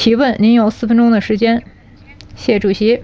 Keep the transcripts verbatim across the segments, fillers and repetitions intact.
提问，您有四分钟的时间。谢主席。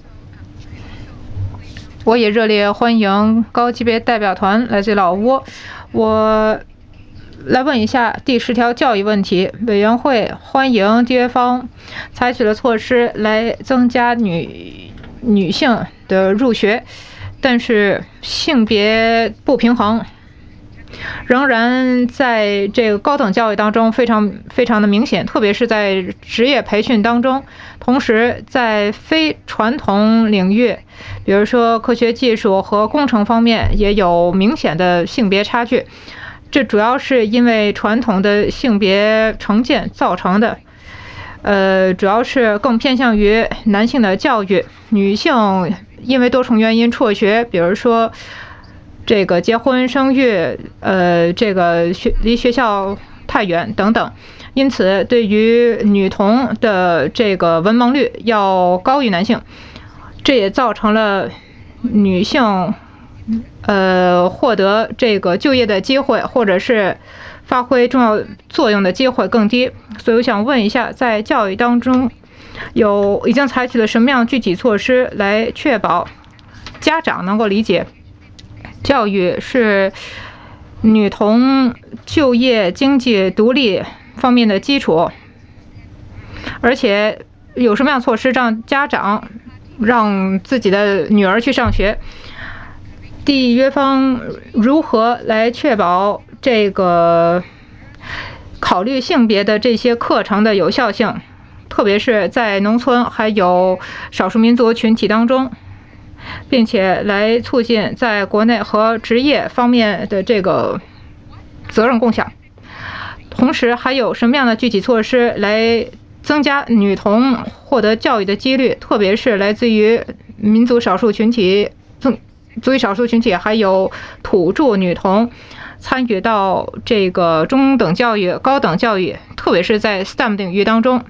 我也热烈欢迎高级别代表团来自老挝。我来问一下第十条教育问题。委员会欢迎缔约方采取了措施来增加女女性的入学，但是性别不平衡仍然在这个高等教育当中非常非常的明显，特别是在职业培训当中。同时，在非传统领域，比如说科学技术和工程方面，也有明显的性别差距。这主要是因为传统的性别成见造成的。呃，主要是更偏向于男性的教育，女性因为多重原因辍学，比如说这个结婚生育，呃，这个学离学校太远等等，因此对于女童的这个文盲率要高于男性，这也造成了女性呃获得这个就业的机会或者是发挥重要作用的机会更低。所以我想问一下，在教育当中有已经采取了什么样具体措施来确保家长能够理解教育是女童就业、经济独立方面的基础，而且有什么样措施让家长让自己的女儿去上学？缔约方如何来确保这个考虑性别的这些课程的有效性，特别是在农村还有少数民族群体当中？并且来促进在国内和职业方面的这个责任共享。同时，还有什么样的具体措施来增加女童获得教育的几率，特别是来自于民族少数群体、族裔少数群体还有土著女童参与到这个中等教育、高等教育，特别是在 S T E M 领域当中，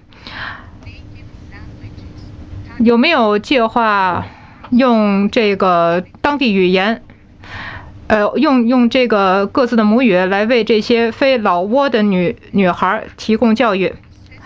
有没有计划用这个当地语言，呃，用用这个各自的母语来为这些非老挝的女女孩提供教育？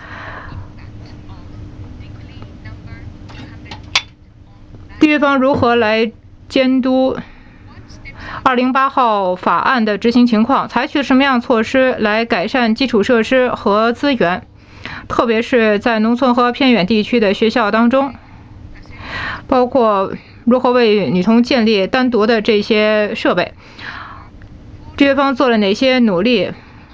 缔约方如何来监督二零八号法案的执行情况？采取什么样措施来改善基础设施和资源，特别是在农村和偏远地区的学校当中？包括如何为女童建立单独的这些设备？缔约方做了哪些努力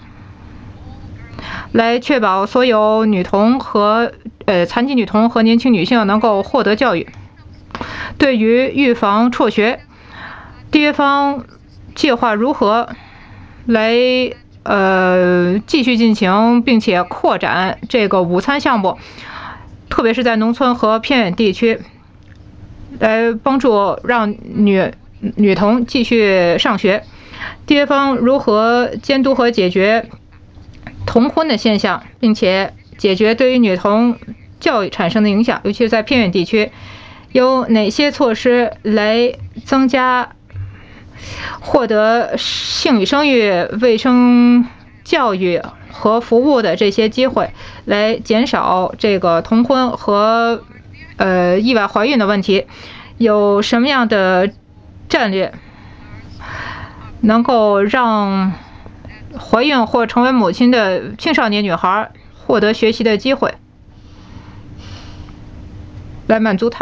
来确保所有女童和呃残疾女童和年轻女性能够获得教育？对于预防辍学，缔约方计划如何来呃继续进行并且扩展这个午餐项目，特别是在农村和偏远地区，来帮助让女女童继续上学？缔约方如何监督和解决童婚的现象，并且解决对于女童教育产生的影响，尤其是在偏远地区？有哪些措施来增加获得性与生育卫生教育和服务的这些机会，来减少这个童婚和呃意外怀孕的问题？有什么样的战略能够让怀孕或成为母亲的青少年女孩获得学习的机会，来满足她